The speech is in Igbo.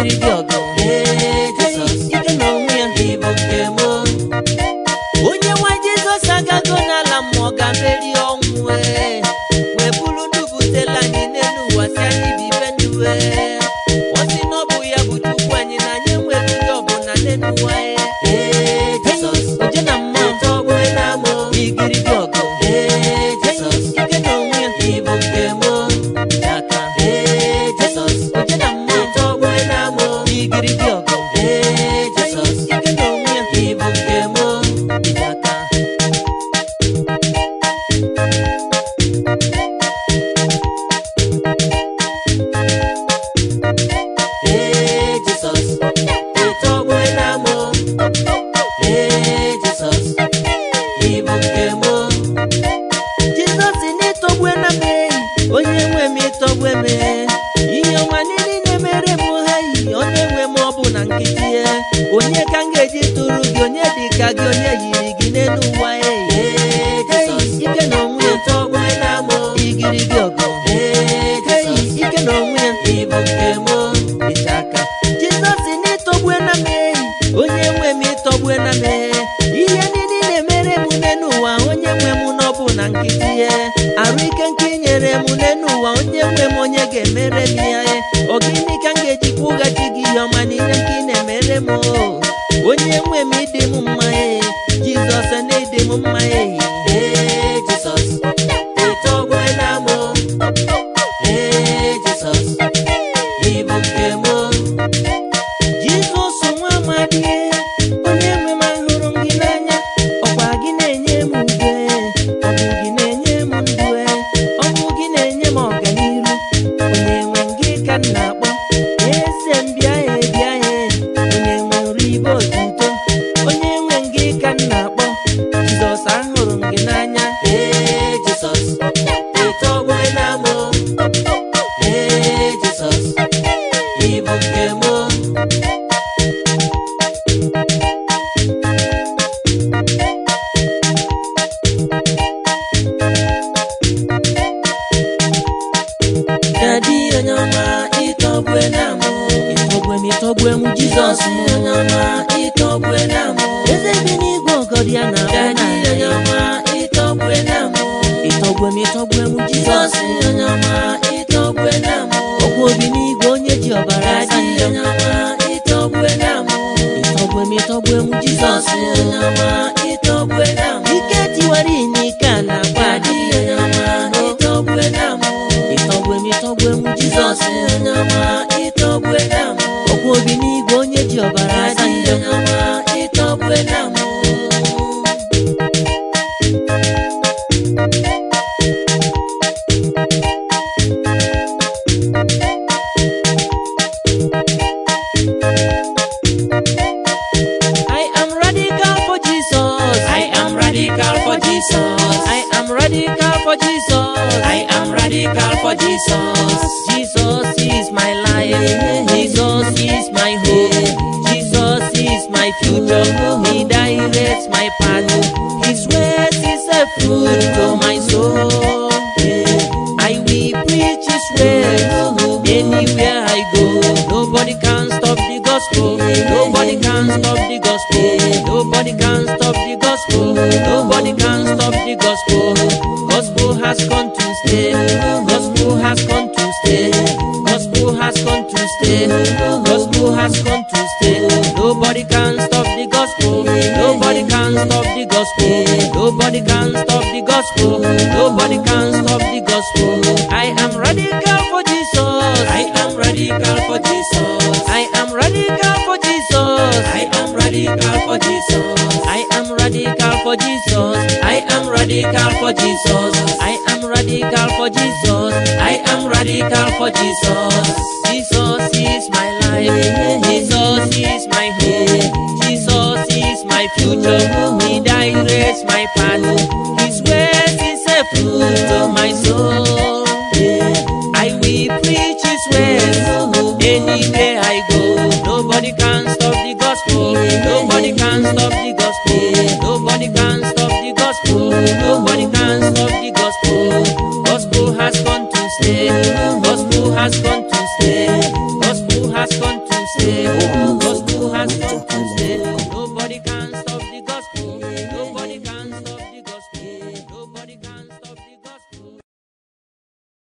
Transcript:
igiri diogo Jesus ike no nwe ibo kemo onye nwa Jesus agago n'ala mmụọ ga meri ọnwụ we bulu ndubutela anyị n'elu ụwa si anyị bibe ndụ osi n'ọbụ ya bụ Chukwu anyị na anyị nwere ndị ọbụla n'elu ụwa Jesus oje na mmụọ tọgbu na amụ igiri diogo Jesus ike no nwe ibo kemo chaka Jesus oje na mmụọ tọgbu na amụ igiri diogo Jesus ike no nwe ibo kemo chaka onye nwe m ịtọgbu eme ihe ọma niile na-emere m onye nwe m ọ bụ na nkịtị onye ka m ga-eji tụrụ gị onye dị ka gị onye yiri gị n'elu ụwa ike na onwe ya tọgbu na amụ igiri gị ọgụ ike na onwe ya ibu nke m ịchaka Jizọs n'ịtọgbu na m onye nwe m ịtọgbu na m ihe niile na-emere m n'elu ụwa onye nwe m na ọ bụ na nkịtị arụ ike nke nyere m n'elu ụwa onye nwe m onye ga-emere m ya ọ gịnị ka m ga-eji kwụghachi gị ihe ọma niile nke ị na-emere m onye nwe m ịdị m mma Jizọs na-ịdị m mma Jizọs ịtọgbu na m Jizọs ịbụ nke m Jizọs nwa amadi onye nwe m ahụrụ m gị n'anya ọkwa gị na-enye m udo ọ bụ gị na-enye m ndụ ọ bụ gị na-enye m ọganiru onye nwe gị ka m na-akpọ eze m bịa onye nwe nri ibe otuto onye nwe gị ka m na-akpọ Jizọs ahụrụ m gị n'anya Jizọs ịtọgbu na m Jizọs ịbụ nke m Daddy onyama ịtọgbu na m ịtọgbu m Jizọs onyama ịtọgbu na m eze bi n'igwe ọgọdị ya na Daddy onyama ịtọgbu na m ịtọgbu m Jizọs onyama ịtọgbu na m ọgwụ obi n'igwe onye ji ọbara Daddy onyama ịtọgbu na m ịtọgbu m Jizọs onyama ịtọgbu na m ike tiwara n'ike a na-agba Daddy onyama ịtọgbu na m ịtọgbu m Jizọs onyama ịtọgbu na m ọgwụ obi n'igwe onye ji ọbara Daddy onyama ịtọgbu na m I am radical for Jesus. I am radical for Jesus. I am radical for Jesus. I am radical for Jesus. Jesus is my life. Jesus is my hope. Jesus is my future. He directs my path. His ways is a food for my soul. I will preach His ways anywhere I go. Nobody can stop the gospel. Nobody can stop the gospel. Nobody can stop the gospel. Nobody can stop the gospel. Gospel has come to stay. Gospel has come to stay. Gospel has come to stay. Gospel has come to stay. Nobody can stop the gospel. Nobody can stop the gospel. Nobody can stop the gospel. Nobody can stop the gospel. I am radical for Jesus. I am radical for Jesus. I am radical for Jesus. I am radical for Jesus. I am radical for Jesus. I am radical for Jesus. I am radical for Jesus. I am radical for Jesus. Jesus is my life. Jesus is my hope. Jesus is my future. He directs my path. His ways is a food to my soul. I will preach His ways anywhere I go. Nobody can stop the gospel. Nobody can stop the gospel. Nobody can stop the gospel. Nobody can stop the gospel. Gospel has come to stay. Gospel has come